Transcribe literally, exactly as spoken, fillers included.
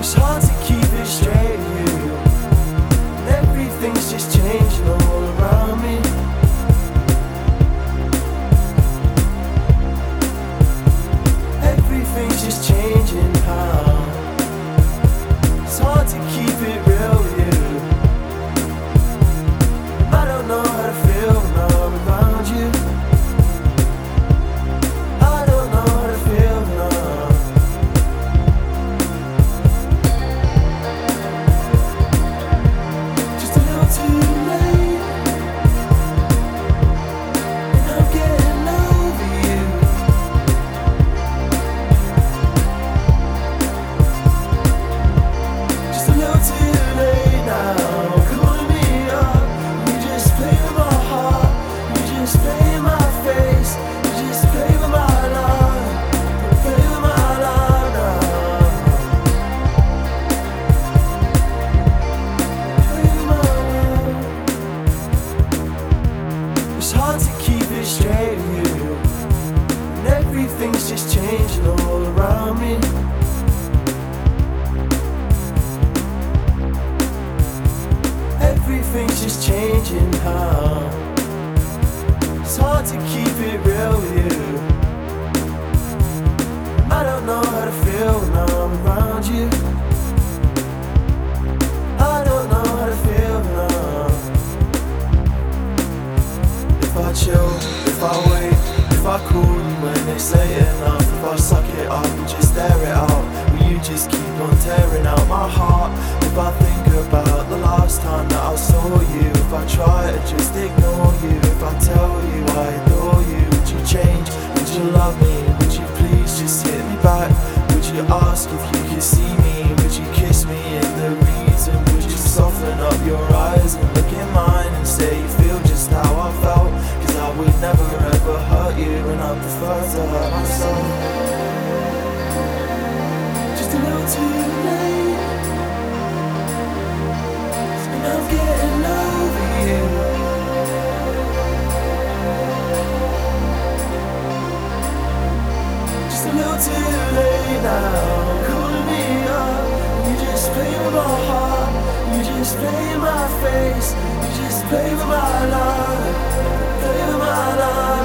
It's hard to keep it straight with you, and everything's just changing all around me. Everything's just changing how. It's hard to keep it real with you. I don't know how to feel when I'm around you. I don't know how to feel now. Just a little too late, and I'm getting over you. Just a little too late now. Calling me up, you just play with my heart, you just play with my face, you just play with my love, play with my love now. Play with my love. It's hard to keep it straight with you, and everything's just changing all around me. Everything's just changing how. It's hard to keep it real with you. I don't know how to feel when I'm around you. I don't know how to feel now. If I chill, if I wait, if I call you when it's late enough, if I suck it up and just stare it out, will you just keep on tearing out my heart? If I think about the last time that I saw you, if I try to just ignore you, if I tell you I adore you, would you change? Would you love me? Would you please just hit me back? Would you ask if you could see me? Would you kiss me in the reason? Would you soften up your eyes and look in mine and say you feel just how I felt? Cause I would never ever hurt you, and I prefer to hurt myself. Just a little too late, and I'm getting over you. Just a little too late now. Calling me up, you just play with my heart, you just play in my face, you just play with my love, play with my love.